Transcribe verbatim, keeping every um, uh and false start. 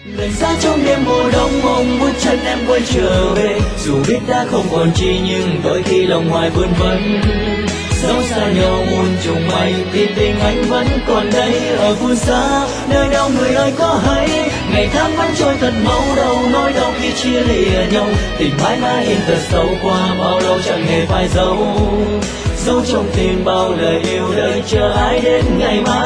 Lạnh giá trong đêm mùa đông mong bước chân em quay trở về, dù biết đã không còn chi nhưng đôi khi lòng hoài vương vấn. Dẫu xa nhau muôn trùng mây thì tình anh vẫn còn đây ở phương xa, nơi đâu người ơi có hay ngày tháng vẫn trôi thật mau đâu, nỗi đau khi chia lìa nhau tình mãi mãi in thật sâu qua bao lâu chẳng hề phai dấu. Dấu trong tim bao lời yêu đời chờ ai đến ngày mai.